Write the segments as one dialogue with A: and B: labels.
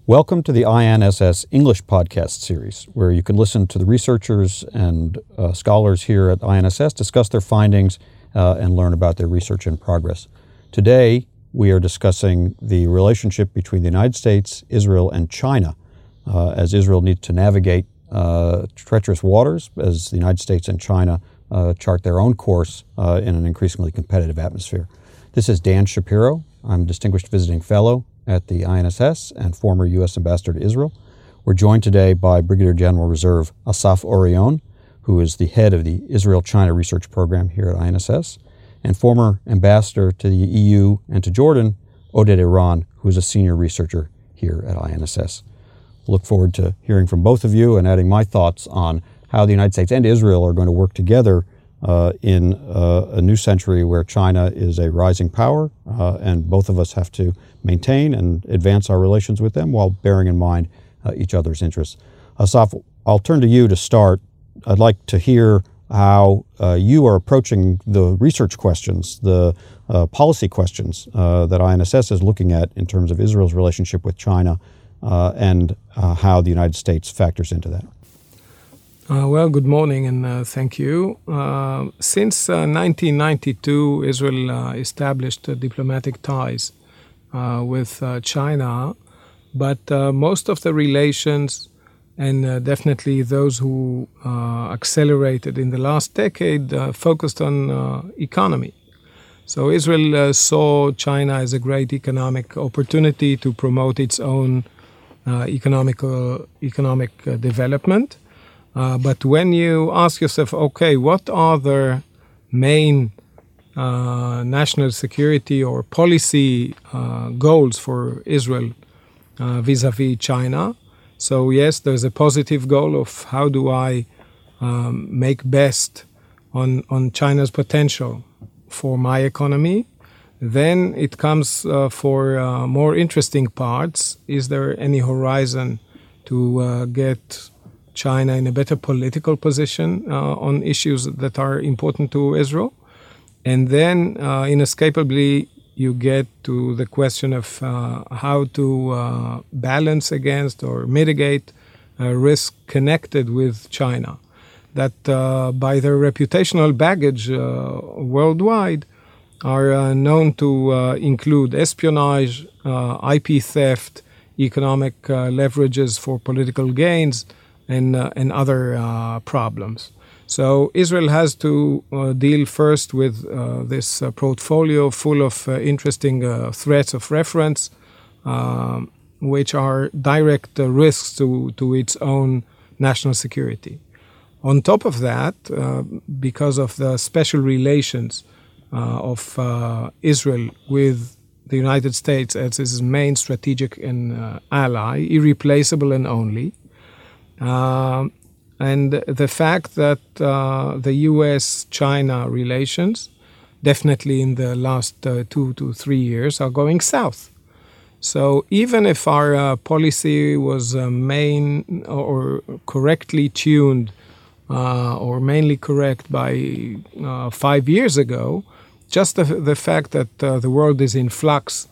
A: Welcome to the INSS English podcast series, where you can listen to the researchers and scholars here at INSS discuss their findings and learn about their research and progress. Today, we are discussing the relationship between the United States, Israel, and China, as Israel needs to navigate treacherous waters as the United States and China chart their own course in an increasingly competitive atmosphere. This is Dan Shapiro. I'm a Distinguished Visiting Fellow at the INSS and former U.S. Ambassador to Israel. We're joined today by Brigadier General Reserve Assaf Orion, who is the head of the Israel-China Research Program here at INSS, and former Ambassador to the EU and to Jordan, Oded Eran, who is a senior researcher here at INSS. Look forward to hearing from both of you and adding my thoughts on how the United States and Israel are going to work together in a new century where China is a rising power, and both of us have to maintain and advance our relations with them while bearing in mind each other's interests. Assaf, I'll turn to you to start. I'd like to hear how you are approaching the research questions, the policy questions that INSS is looking at in terms of Israel's relationship with China and how the United States factors into that.
B: Well, good morning and thank you. Since 1992, Israel established diplomatic ties with China, but most of the relations, and definitely those who accelerated in the last decade, focused on economy. So Israel saw China as a great economic opportunity to promote its own economic development. But when you ask yourself, okay, what are the main national security or policy goals for Israel vis-a-vis China? So yes, there's a positive goal of how do I make best on China's potential for my economy. Then it comes for more interesting parts. Is there any horizon to get China in a better political position on issues that are important to Israel? And then inescapably you get to the question of how to balance against or mitigate risk connected with China, that by their reputational baggage worldwide are known to include espionage, IP theft, economic leverages for political gains, and other problems. So Israel has to deal first with this portfolio full of interesting threats of reference, which are direct risks to its own national security. On top of that, because of the special relations of Israel with the United States as its main strategic and ally, irreplaceable and only, and the fact that the U.S.-China relations, definitely in the last 2 to 3 years, are going south. So even if our policy was main or correctly tuned or mainly correct by 5 years ago, just the fact that the world is in flux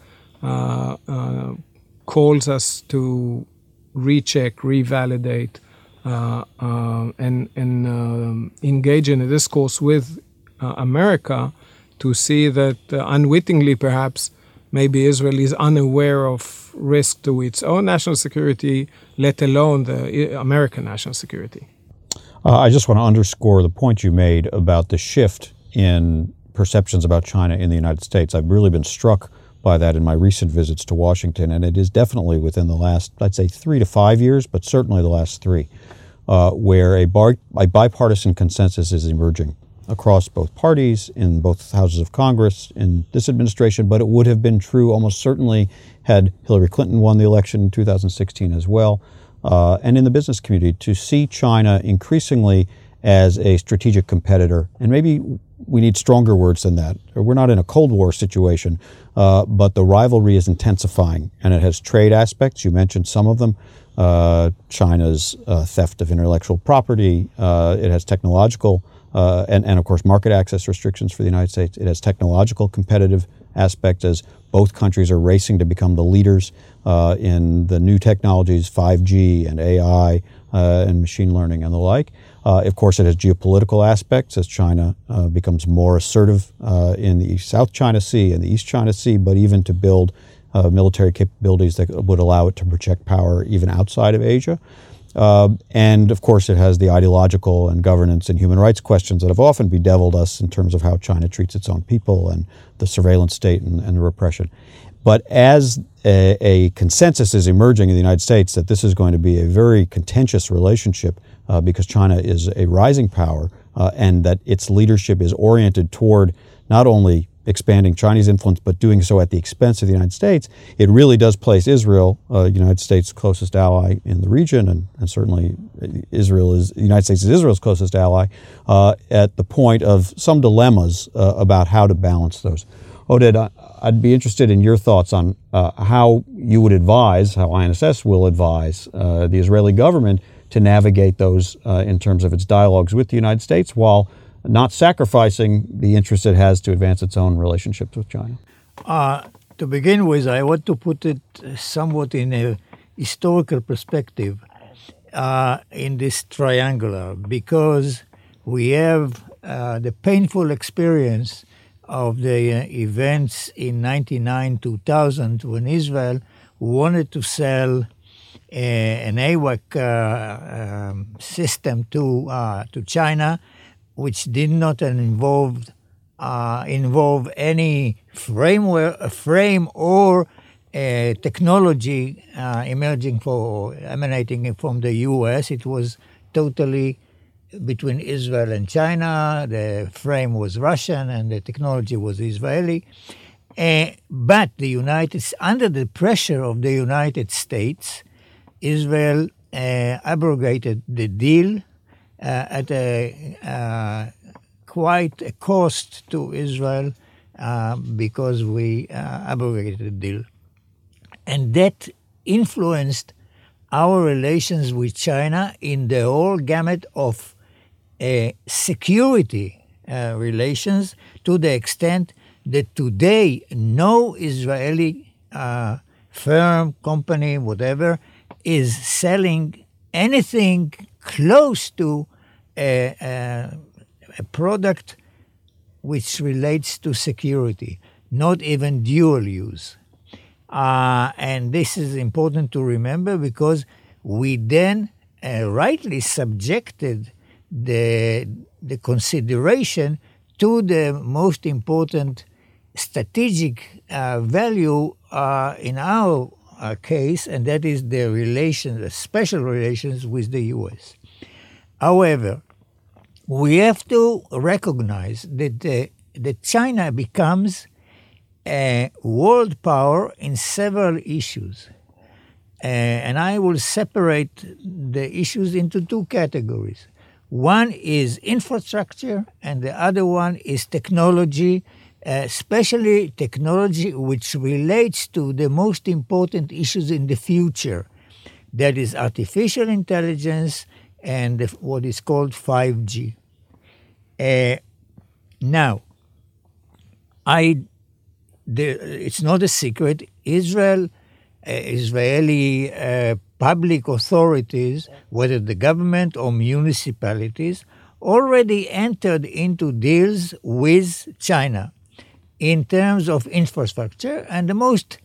B: calls us to recheck, revalidate, and engage in a discourse with America to see that unwittingly perhaps maybe Israel is unaware of risk to its own national security, let alone the American national security.
A: I just want to underscore the point you made about the shift in perceptions about China in the United States. I've really been struck by that in my recent visits to Washington, and it is definitely within the last, I'd say, 3 to 5 years, but certainly the last 3, where a bipartisan consensus is emerging across both parties, in both houses of Congress, in this administration, but it would have been true almost certainly had Hillary Clinton won the election in 2016 as well, and in the business community, to see China increasingly as a strategic competitor. And maybe we need stronger words than that. We're not in a Cold War situation, but the rivalry is intensifying, and it has trade aspects. You mentioned some of them. China's theft of intellectual property. It has technological and of course market access restrictions for the United States. It has technological competitive aspect as both countries are racing to become the leaders in the new technologies, 5G and AI and machine learning and the like. Of course, it has geopolitical aspects as China becomes more assertive in the South China Sea and the East China Sea, but even to build military capabilities that would allow it to project power even outside of Asia. And of course, it has the ideological and governance and human rights questions that have often bedeviled us in terms of how China treats its own people and the surveillance state and the repression. But as a consensus is emerging in the United States that this is going to be a very contentious relationship because China is a rising power and that its leadership is oriented toward not only expanding Chinese influence, but doing so at the expense of the United States, it really does place Israel, United States' closest ally in the region, and certainly the United States is Israel's closest ally, at the point of some dilemmas about how to balance those. Oded, I'd be interested in your thoughts on how you would advise, how INSS will advise the Israeli government to navigate those in terms of its dialogues with the United States while not sacrificing the interest it has to advance its own relationships with China.
C: To begin with, I want to put it somewhat in a historical perspective in this triangular, because we have the painful experience of the events in 1999-2000 when Israel wanted to sell an AWAC system to China, which did not involve any frame or technology emanating from the U.S. It was totally between Israel and China. The frame was Russian and the technology was Israeli. But under the pressure of the United States, Israel abrogated the deal at quite a cost to Israel because we abrogated the deal. And that influenced our relations with China in the whole gamut of security relations, to the extent that today no Israeli firm, company, whatever, is selling anything close to a product which relates to security, not even dual use. And this is important to remember because we then rightly subjected the consideration to the most important strategic value in our case, and that is the relations, the special relations with the U.S. However, we have to recognize that China becomes a world power in several issues. And I will separate the issues into two categories. One is infrastructure, and the other one is technology, especially technology which relates to the most important issues in the future. That is artificial intelligence and what is called 5G. Now, it's not a secret. Israeli public authorities, whether the government or municipalities, already entered into deals with China in terms of infrastructure, and the most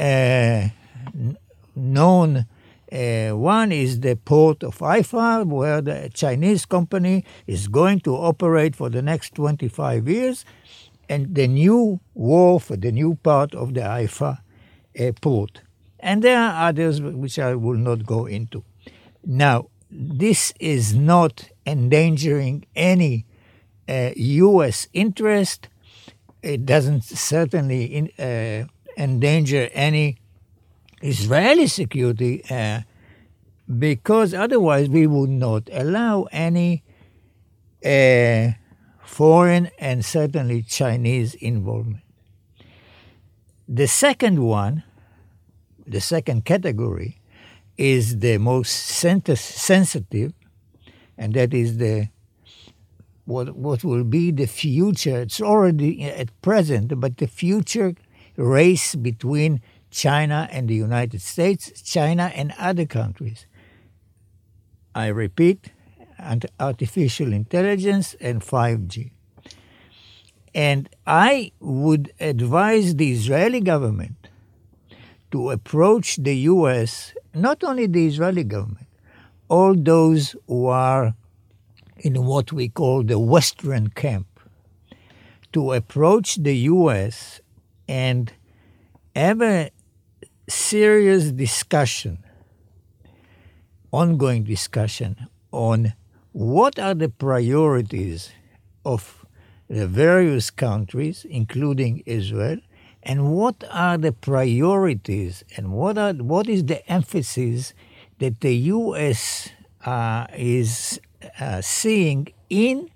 C: known one is the port of Haifa, where the Chinese company is going to operate for the next 25 years, and the new wharf, the new part of the Haifa port. And there are others which I will not go into. Now, this is not endangering any U.S. interest. It doesn't certainly endanger any Israeli security because otherwise we would not allow any foreign and certainly Chinese involvement. The second category is the most sensitive, and that is the what will be the future. It's already at present, but the future race between China and the United States, China and other countries. I repeat, artificial intelligence and 5G. And I would advise the Israeli government to approach the U.S., not only the Israeli government, all those who are in what we call the Western camp, to approach the U.S. and have a serious discussion, ongoing discussion, on what are the priorities of the various countries, including Israel, and what are the priorities and what is the emphasis that the U.S. is seeing in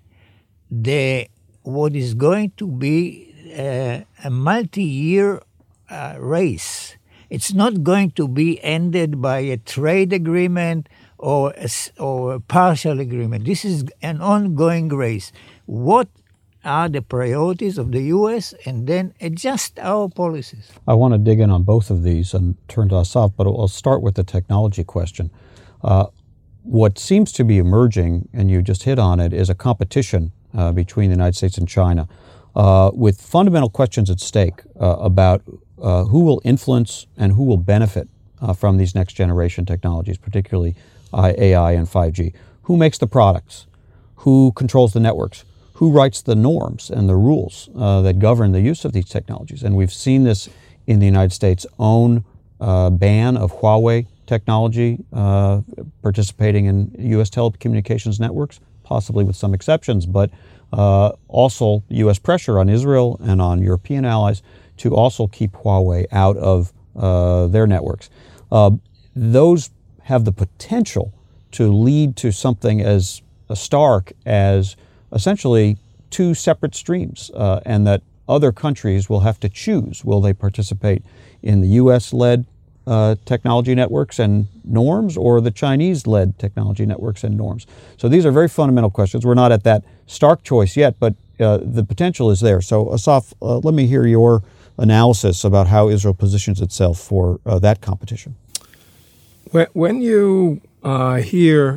C: what is going to be a multi-year race. It's not going to be ended by a trade agreement or a partial agreement. This is an ongoing race. What are the priorities of the U.S. and then adjust our policies?
A: I want to dig in on both of these and turn to Asaf, but I'll start with the technology question. What seems to be emerging, and you just hit on it, is a competition between the United States and China with fundamental questions at stake about who will influence and who will benefit from these next generation technologies, particularly AI and 5G. Who makes the products? Who controls the networks? Who writes the norms and the rules that govern the use of these technologies? And we've seen this in the United States' own ban of Huawei technology participating in U.S. telecommunications networks, possibly with some exceptions, but also U.S. pressure on Israel and on European allies to also keep Huawei out of their networks. Those have the potential to lead to something as stark as essentially two separate streams, and that other countries will have to choose. Will they participate in the U.S.-led technology networks and norms, or the Chinese-led technology networks and norms? So these are very fundamental questions. We're not at that stark choice yet, but the potential is there. So Asaf, let me hear your analysis about how Israel positions itself for that competition.
B: When you hear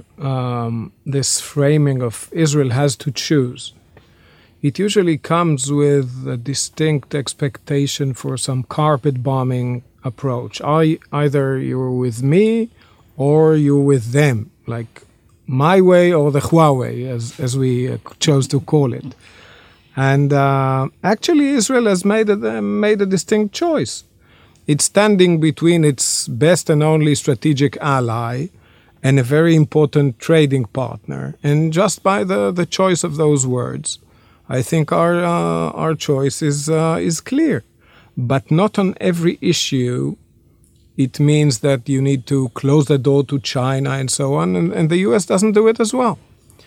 B: this framing of Israel has to choose, it usually comes with a distinct expectation for some carpet bombing approach. Either you're with me or you're with them, like my way or the Huawei, as we chose to call it. And actually, Israel has made a distinct choice. It's standing between its best and only strategic ally and a very important trading partner. And just by the choice of those words, I think our choice is clear. But not on every issue. It means that you need to close the door to China and so on, and the U.S. doesn't do it as well.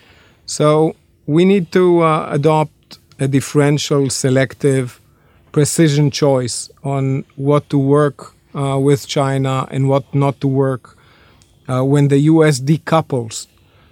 B: So we need to adopt a differential, selective, precision choice on what to work with China and what not to work. When the U.S. decouples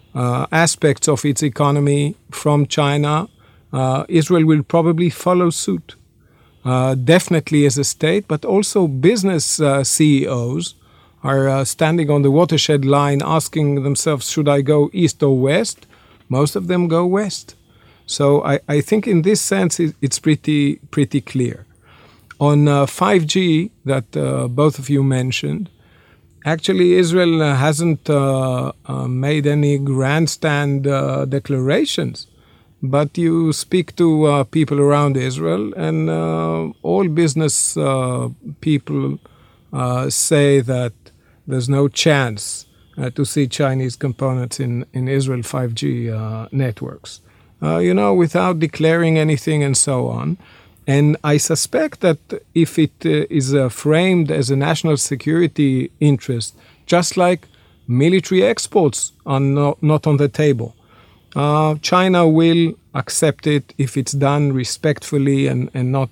B: aspects of its economy from China, Israel will probably follow suit. Definitely as a state, but also business CEOs are standing on the watershed line asking themselves, should I go east or west? Most of them go west. So I think in this sense, it's pretty clear. On 5G that both of you mentioned, actually Israel hasn't made any grandstand declarations. But you speak to people around Israel, and all business people say that there's no chance to see Chinese components in Israel 5G networks, without declaring anything and so on. And I suspect that if it is framed as a national security interest, just like military exports are not on the table, China will accept it if it's done respectfully and not,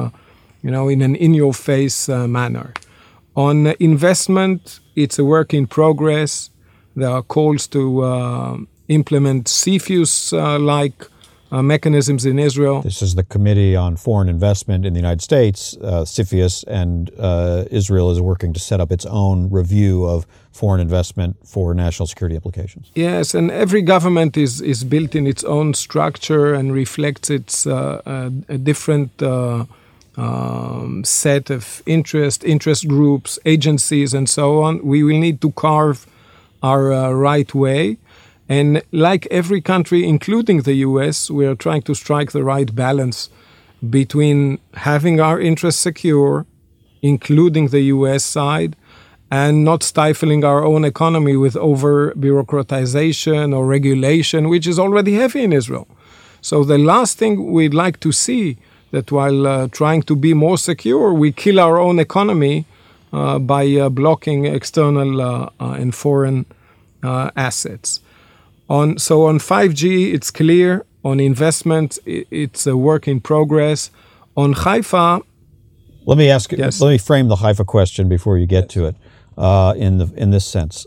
B: in an in-your-face manner. On investment, it's a work in progress. There are calls to implement CFIUS-like mechanisms in Israel.
A: This is the Committee on Foreign Investment in the United States, CFIUS, and Israel is working to set up its own review of foreign investment for national security implications.
B: Yes, and every government is built in its own structure and reflects its a different set of interest groups, agencies, and so on. We will need to carve our right way. And like every country, including the U.S., we are trying to strike the right balance between having our interests secure, including the U.S. side, and not stifling our own economy with over-bureaucratization or regulation, which is already heavy in Israel. So the last thing we'd like to see, that while trying to be more secure, we kill our own economy by blocking external and foreign assets. So on 5G, it's clear. On investment, it's a work in progress. On Haifa,
A: let me ask.
B: Yes.
A: Let me frame the Haifa question before you get to it. In this sense,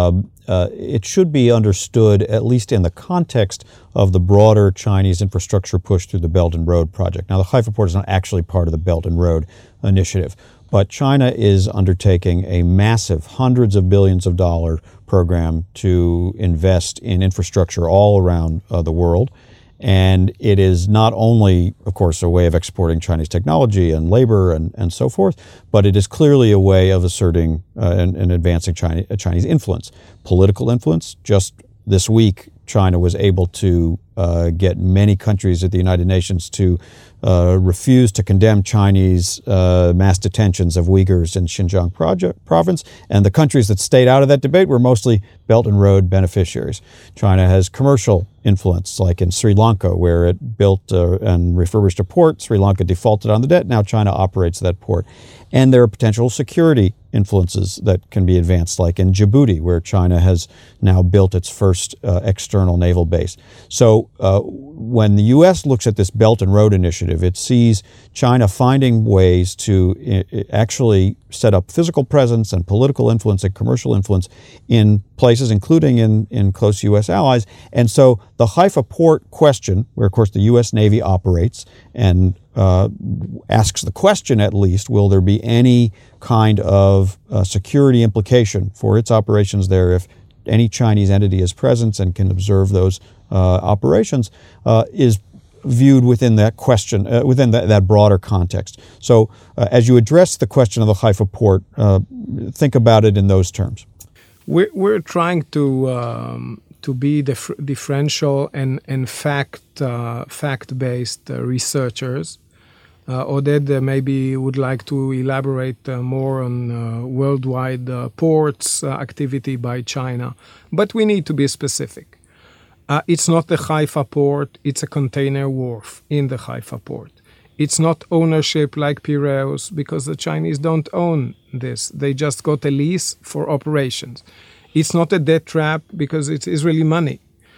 A: it should be understood, at least in the context of the broader Chinese infrastructure push through the Belt and Road project. Now, the Haifa port is not actually part of the Belt and Road initiative, but China is undertaking a massive hundreds of billions of dollar program to invest in infrastructure all around the world. And it is not only, of course, a way of exporting Chinese technology and labor and so forth, but it is clearly a way of asserting and advancing Chinese influence, political influence. Just this week, China was able to get many countries at the United Nations to refuse to condemn Chinese mass detentions of Uyghurs in Xinjiang province. And the countries that stayed out of that debate were mostly Belt and Road beneficiaries. China has commercial influence, like in Sri Lanka, where it built and refurbished a port. Sri Lanka defaulted on the debt. Now China operates that port. And there are potential security influences that can be advanced, like in Djibouti, where China has now built its first external naval base. So when the U.S. looks at this Belt and Road initiative, it sees China finding ways to actually set up physical presence and political influence and commercial influence in places, including in close U.S. allies. And so the Haifa port question, where, of course, the U.S. Navy operates and asks the question, at least, will there be any kind of security implication for its operations there if any Chinese entity is present and can observe those operations, is viewed within that question, within that broader context. So as you address the question of the Haifa port, think about it in those terms.
B: We're trying to be differential and fact-based researchers. Oded maybe would like to elaborate more on worldwide ports activity by China, but we need to be specific. It's not the Haifa port, it's a container wharf in the Haifa port. It's not ownership like Piraeus, because the Chinese don't own this. They just got a lease for operations. It's not a debt trap because it's Israeli money.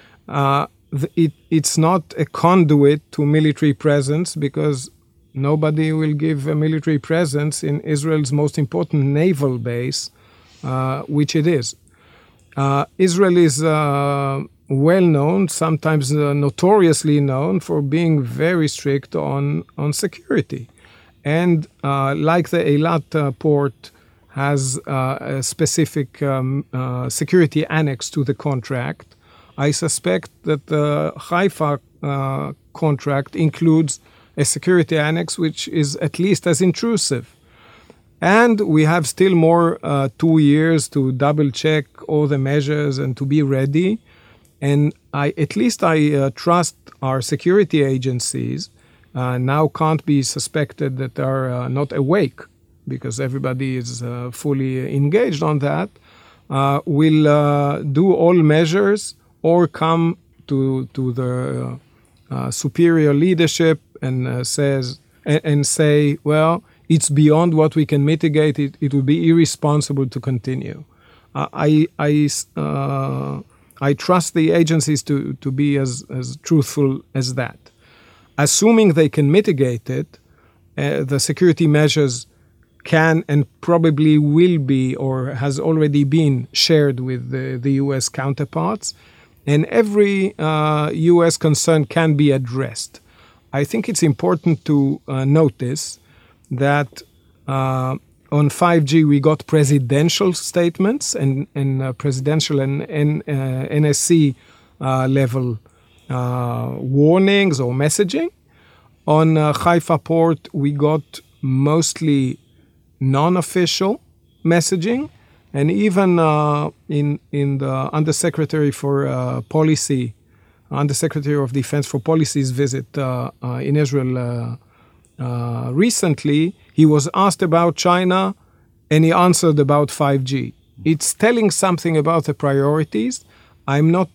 B: It's not a conduit to military presence because nobody will give a military presence in Israel's most important naval base, which it is. Israel is well known, sometimes notoriously known, for being very strict on security. And like the Eilat port has a specific security annex to the contract, I suspect that the Haifa contract includes a security annex which is at least as intrusive. And we have still more 2 years to double check all the measures and to be ready. And I trust our security agencies now can't be suspected that are not awake, because everybody is fully engaged on that, will do all measures or come to the superior leadership and say, well, it's beyond what we can mitigate. It would be irresponsible to continue. I trust the agencies to be as truthful as that. Assuming they can mitigate it, the security measures can and probably will be or has already been shared with the U.S. counterparts. and every U.S. concern can be addressed. I think it's important to notice that on 5G we got presidential statements and presidential and NSC level warnings or messaging. On Haifa port we got mostly non-official messaging, and even in the Undersecretary for Policy, Undersecretary of Defense for Policy's visit in Israel recently, he was asked about China and he answered about 5G. It's telling something about the priorities. I'm not,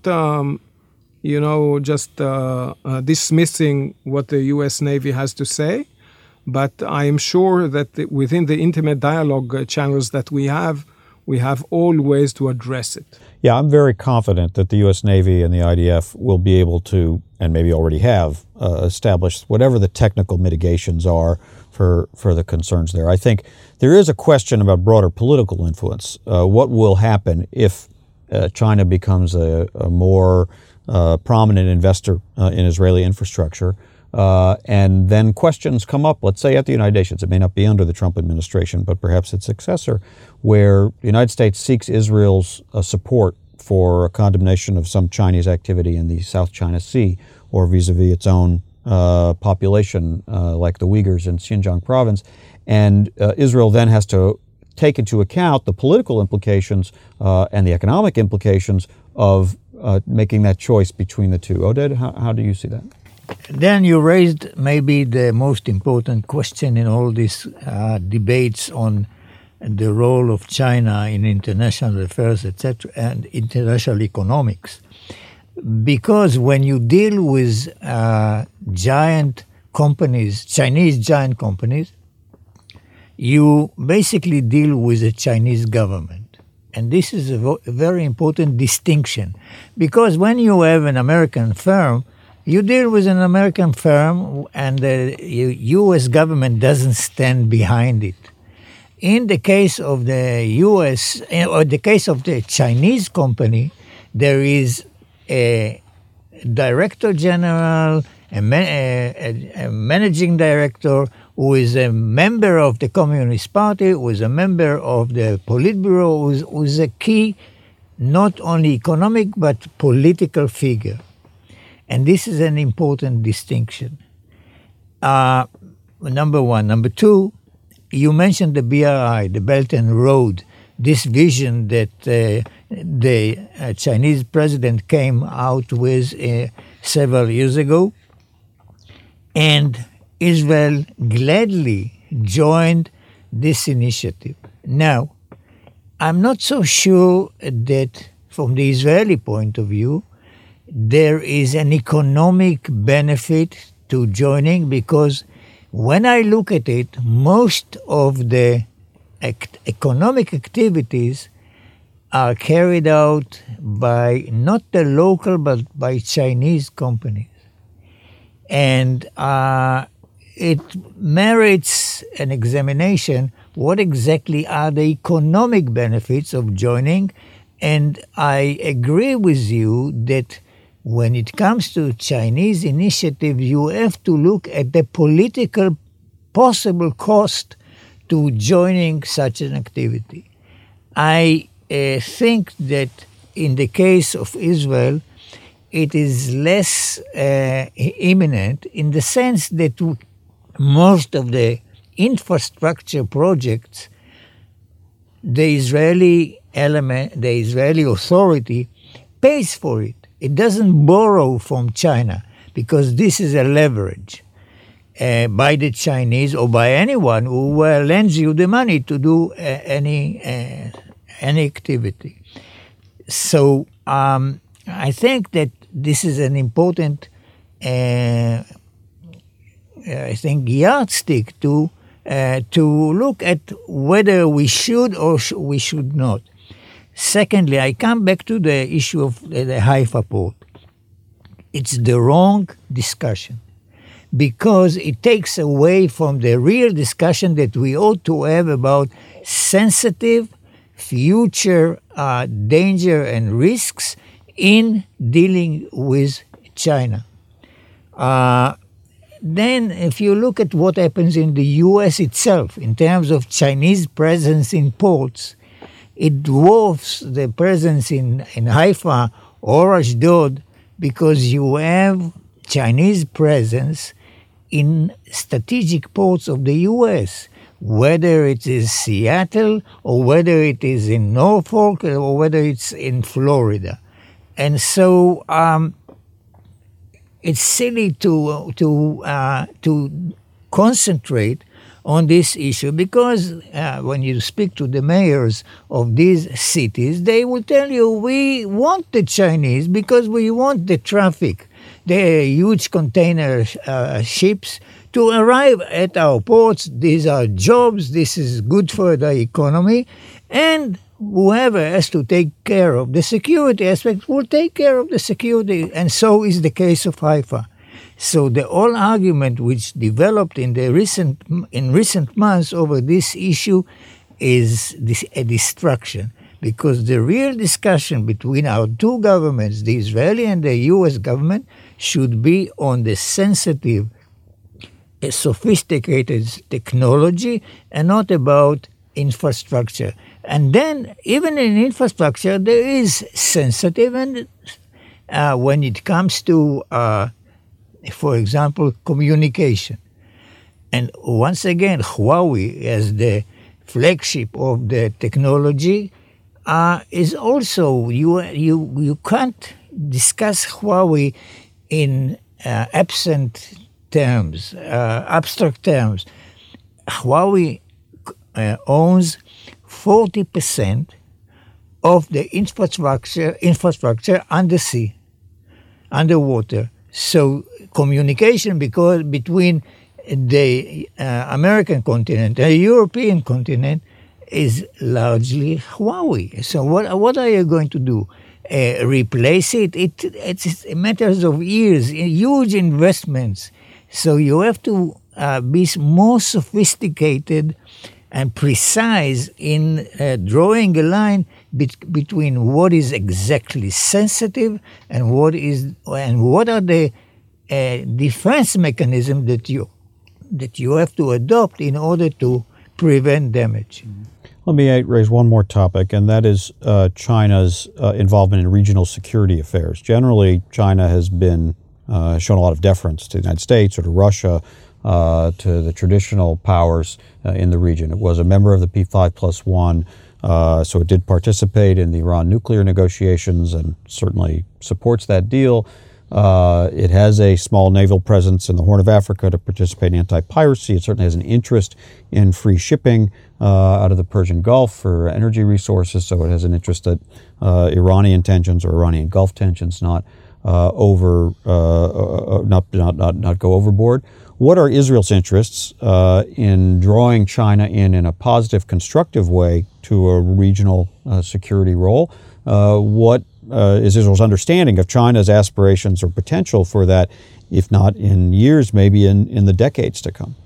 B: just dismissing what the U.S. Navy has to say, but I am sure that within the intimate dialogue channels that we have all ways to address it.
A: Yeah, I'm very confident that the U.S. Navy and the IDF will be able to, and maybe already have, established whatever the technical mitigations are for the concerns there. I think there is a question about broader political influence. What will happen if China becomes a more prominent investor in Israeli infrastructure? And then questions come up, let's say at the United Nations. It may not be under the Trump administration, but perhaps its successor, where the United States seeks Israel's support for a condemnation of some Chinese activity in the South China Sea or vis-a-vis its own population, like the Uyghurs in Xinjiang province. And Israel then has to take into account the political implications and the economic implications of making that choice between the two. Oded, how do you see that?
C: Then you raised maybe the most important question in all these debates on the role of China in international affairs, etc., and international economics. Because when you deal with giant companies, Chinese giant companies, you basically deal with the Chinese government. And this is a very important distinction. Because when you have an American firm, you deal with an American firm and the U.S. government doesn't stand behind it. In the case of the U.S., or the case of the Chinese company, there is a director general, a managing director who is a member of the Communist Party, who is a member of the Politburo, who is a key, not only economic, but political figure. And this is an important distinction. Number one. Number two, you mentioned the BRI, the Belt and Road, this vision that the Chinese president came out with several years ago. And Israel gladly joined this initiative. Now, I'm not so sure that from the Israeli point of view, there is an economic benefit to joining, because when I look at it, most of the economic activities are carried out by not the local but by Chinese companies. And it merits an examination, what exactly are the economic benefits of joining. And I agree with you that when it comes to Chinese initiative, you have to look at the political possible cost to joining such an activity. I think that in the case of Israel, it is less imminent in the sense that most of the infrastructure projects, the Israeli element, the Israeli authority pays for it. It doesn't borrow from China, because this is a leverage by the Chinese or by anyone who lends you the money to do any activity. So I think that this is an important, yardstick to look at whether we should or we should not. Secondly, I come back to the issue of the Haifa port. It's the wrong discussion, because it takes away from the real discussion that we ought to have about sensitive future danger and risks in dealing with China. Then if you look at what happens in the U.S. itself in terms of Chinese presence in ports, it dwarfs the presence in Haifa or Ashdod because you have Chinese presence in strategic ports of the U.S., whether it is Seattle or whether it is in Norfolk or whether it's in Florida. And so it's silly to concentrate on this issue because when you speak to the mayors of these cities, they will tell you, we want the Chinese because we want the traffic, the huge container ships to arrive at our ports. These are jobs, this is good for the economy, and whoever has to take care of the security aspect will take care of the security, and so is the case of Haifa. So the whole argument which developed in recent months over this issue is a distraction, because the real discussion between our two governments, the Israeli and the U.S. government, should be on the sensitive, sophisticated technology and not about infrastructure. And then, even in infrastructure, there is sensitive, and when it comes to, for example, communication. And once again, Huawei, as the flagship of the technology, is also, you can't discuss Huawei in abstract terms. Huawei owns 40% of the infrastructure undersea, underwater. So communication between the American continent and the European continent is largely Huawei. So what are you going to do? Replace it? It's matters of years, huge investments. So you have to be more sophisticated and precise in drawing a line between what is exactly sensitive and what are the defense mechanisms that you have to adopt in order to prevent damage.
A: Let me raise one more topic, and that is China's involvement in regional security affairs. Generally, China has been shown a lot of deference to the United States or to Russia, to the traditional powers in the region. It was a member of the P5+1, so it did participate in the Iran nuclear negotiations and certainly supports that deal. It has a small naval presence in the Horn of Africa to participate in anti-piracy. It certainly has an interest in free shipping out of the Persian Gulf for energy resources, so it has an interest that Iranian tensions or Iranian Gulf tensions not go overboard. What are Israel's interests in drawing China in a positive, constructive way to a regional security role? What is Israel's understanding of China's aspirations or potential for that, if not in years, maybe in the decades to come?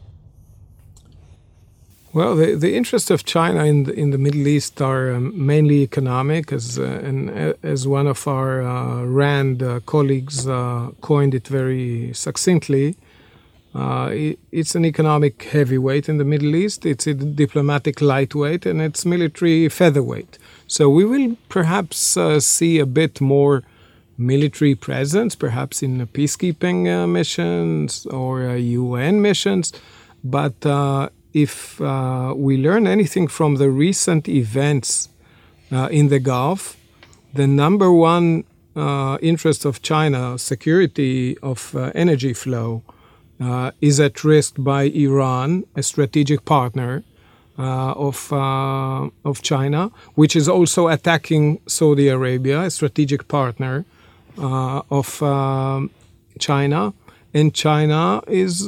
B: Well, the interests of China in the Middle East are mainly economic, as one of our RAND colleagues coined it very succinctly. It's an economic heavyweight in the Middle East, it's a diplomatic lightweight, and it's military featherweight. So we will perhaps see a bit more military presence, perhaps in peacekeeping missions or UN missions. But if we learn anything from the recent events in the Gulf, the number one interest of China, security of energy flow, is at risk by Iran, a strategic partner of China, which is also attacking Saudi Arabia, a strategic partner of China. And China is,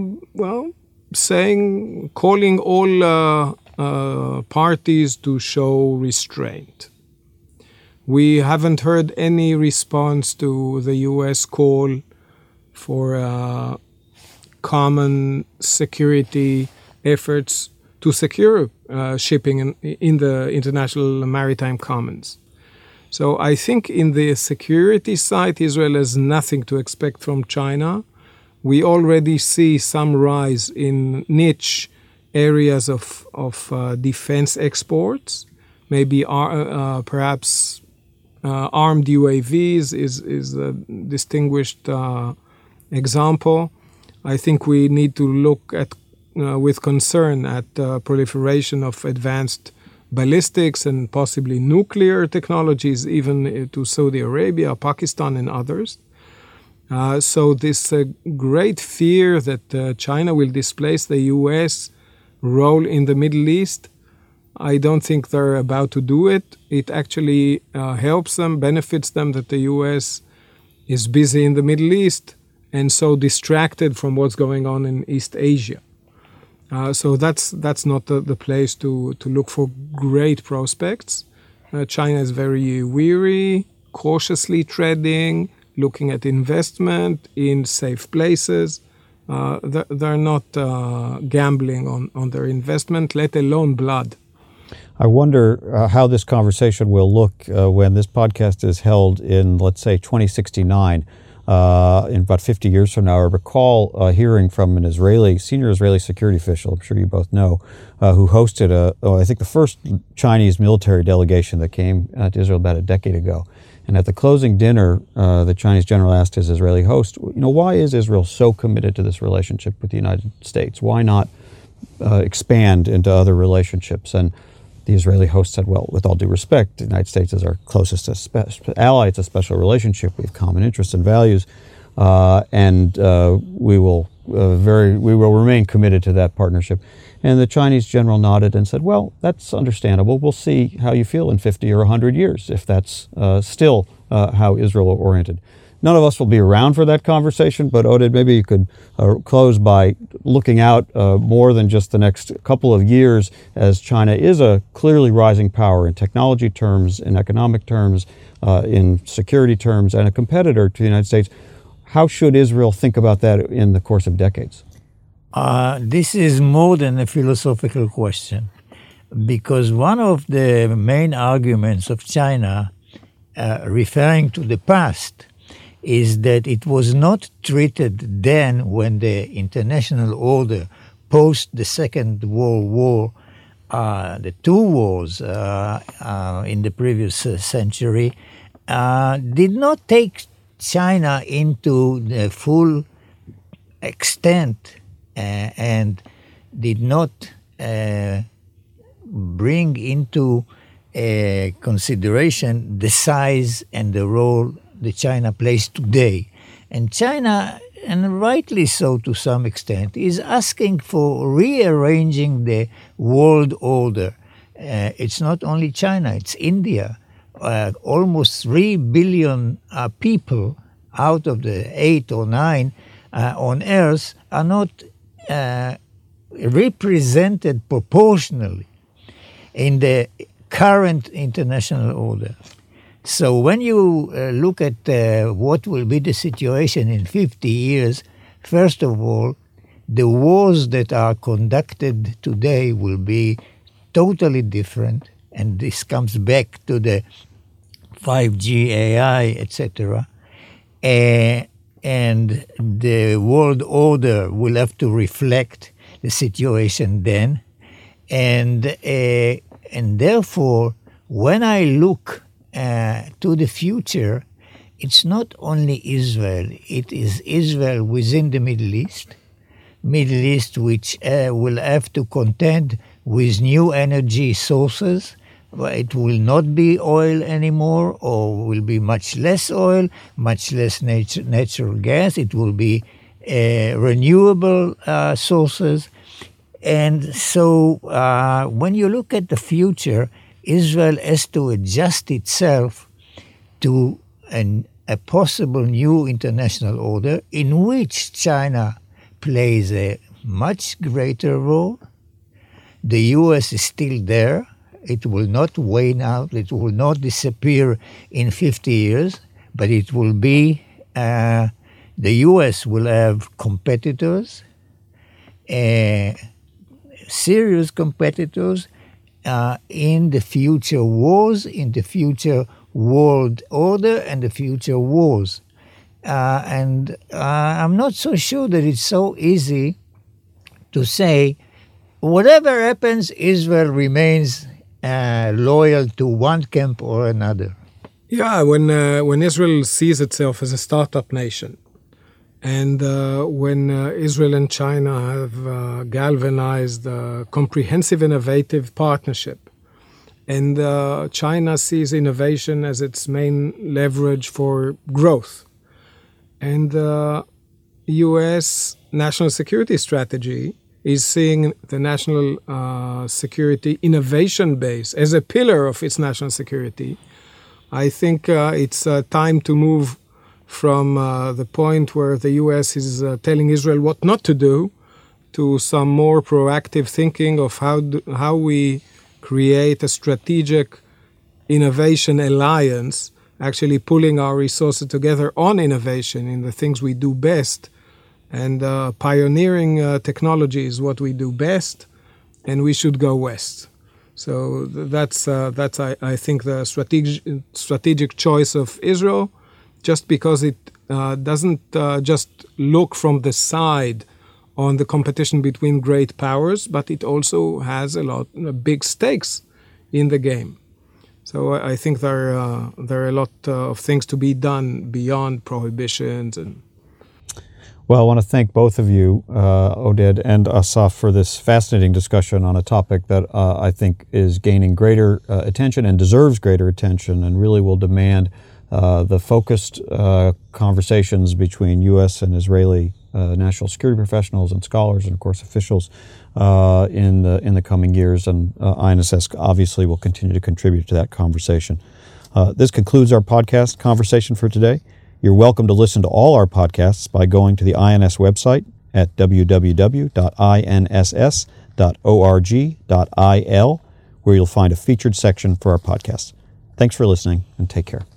B: calling all parties to show restraint. We haven't heard any response to the U.S. call for common security efforts to secure shipping in the International Maritime Commons. So I think in the security side, Israel has nothing to expect from China. We already see some rise in niche areas of defense exports. Maybe perhaps armed UAVs is a distinguished example. I think we need to look at with concern at proliferation of advanced ballistics and possibly nuclear technologies, even to Saudi Arabia, Pakistan, and others. So this great fear that China will displace the U.S. role in the Middle East, I don't think they're about to do it. It actually helps them, benefits them that the U.S. is busy in the Middle East and so distracted from what's going on in East Asia. So that's not the place to look for great prospects. China is very weary, cautiously treading, looking at investment in safe places. They're not gambling on their investment, let alone blood.
A: I wonder how this conversation will look when this podcast is held in, let's say, 2069. In about 50 years from now. I recall hearing from an senior Israeli security official, I'm sure you both know, who hosted I think the first Chinese military delegation that came to Israel about a decade ago. And at the closing dinner, the Chinese general asked his Israeli host, why is Israel so committed to this relationship with the United States? Why not expand into other relationships? And the Israeli host said, well, with all due respect, the United States is our closest ally. It's a special relationship. We have common interests and values, and we will remain committed to that partnership. And the Chinese general nodded and said, well, that's understandable. We'll see how you feel in 50 or 100 years if that's still how Israel are oriented. None of us will be around for that conversation, but Oded, maybe you could close by looking out more than just the next couple of years, as China is a clearly rising power in technology terms, in economic terms, in security terms, and a competitor to the United States. How should Israel think about that in the course of decades?
C: This is more than a philosophical question, because one of the main arguments of China, referring to the past, is that it was not treated then when the international order post the Second World War, the two wars in the previous century, did not take China into the full extent and did not bring into consideration the size and the role that China plays today. And China, and rightly so to some extent, is asking for rearranging the world order. It's not only China, it's India. Almost 3 billion people out of the 8 or 9 on Earth are not represented proportionally in the current international order. So when you look at what will be the situation in 50 years, first of all, the wars that are conducted today will be totally different. And this comes back to the 5G, AI, etc. And the world order will have to reflect the situation then. And therefore, when I look to the future, it's not only Israel, it is Israel within the Middle East which will have to contend with new energy sources. It will not be oil anymore, or will be much less oil, much less natural gas. It will be renewable sources. And so when you look at the future, Israel has to adjust itself to a possible new international order in which China plays a much greater role. The U.S. is still there. It will not wane out. It will not disappear in 50 years, but it will be, the U.S. will have competitors, serious competitors, in the future wars, in the future world order and the future wars. And I'm not so sure that it's so easy to say, whatever happens, Israel remains loyal to one camp or another.
B: Yeah, when Israel sees itself as a startup nation, and when Israel and China have galvanized a comprehensive innovative partnership, and China sees innovation as its main leverage for growth, and the U.S. national security strategy is seeing the national security innovation base as a pillar of its national security, I think it's time to move from the point where the U.S. is telling Israel what not to do to some more proactive thinking of how we create a strategic innovation alliance, actually pulling our resources together on innovation in the things we do best. And pioneering technology is what we do best, and we should go west. So that's I think the strategic choice of Israel, just because it doesn't just look from the side on the competition between great powers, but it also has a lot big stakes in the game. So I think there are a lot of things to be done beyond prohibitions and.
A: Well, I want to thank both of you, Oded and Asaf, for this fascinating discussion on a topic that I think is gaining greater attention and deserves greater attention, and really will demand the focused conversations between U.S. and Israeli national security professionals and scholars and, of course, officials in the coming years. And INSS obviously will continue to contribute to that conversation. This concludes our podcast conversation for today. You're welcome to listen to all our podcasts by going to the INS website at www.inss.org.il, where you'll find a featured section for our podcast. Thanks for listening, and take care.